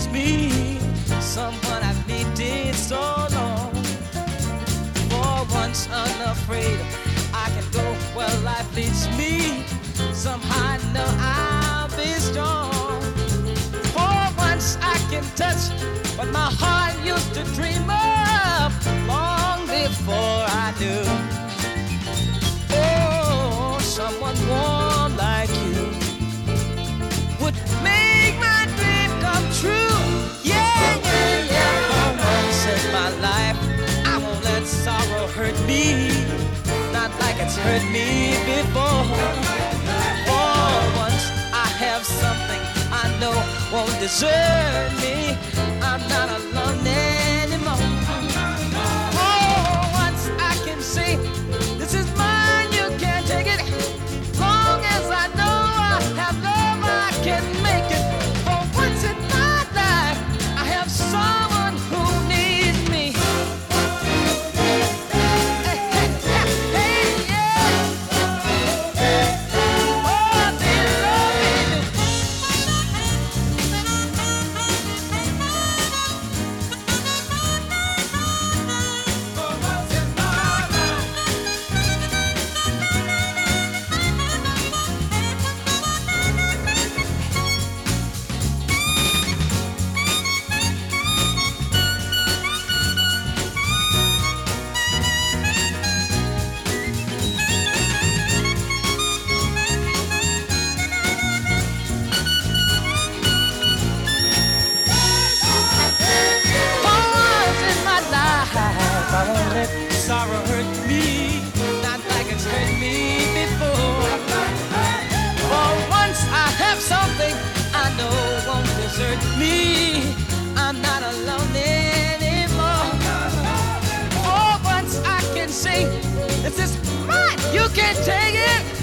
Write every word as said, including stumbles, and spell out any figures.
needs me, someone I've needed so long. For once unafraid, I can go where life leads me. Somehow I know I'll be strong. For once I can touch what my heart used to dream of long before I knew. Oh, someone warm like you would make my dream come true. Yeah, yeah, yeah. For once in my life, I won't let sorrow hurt me, not like it's hurt me before. For once I have something I know won't desert me. I'm not alone anymore. For once I can say, this is mine, you can't take it. Long as I know I have love, I can make it. For once in my life, I have someone who needs me. Hey, hey, hey, hey, yeah. Oh, they love me. For once in my life. For once in my life, I won't let sorrow hurt me, not like it's hurt me before. For once I have something I know won't desert me. I'm not alone anymore. For once I can say, this is mine, you can't take it.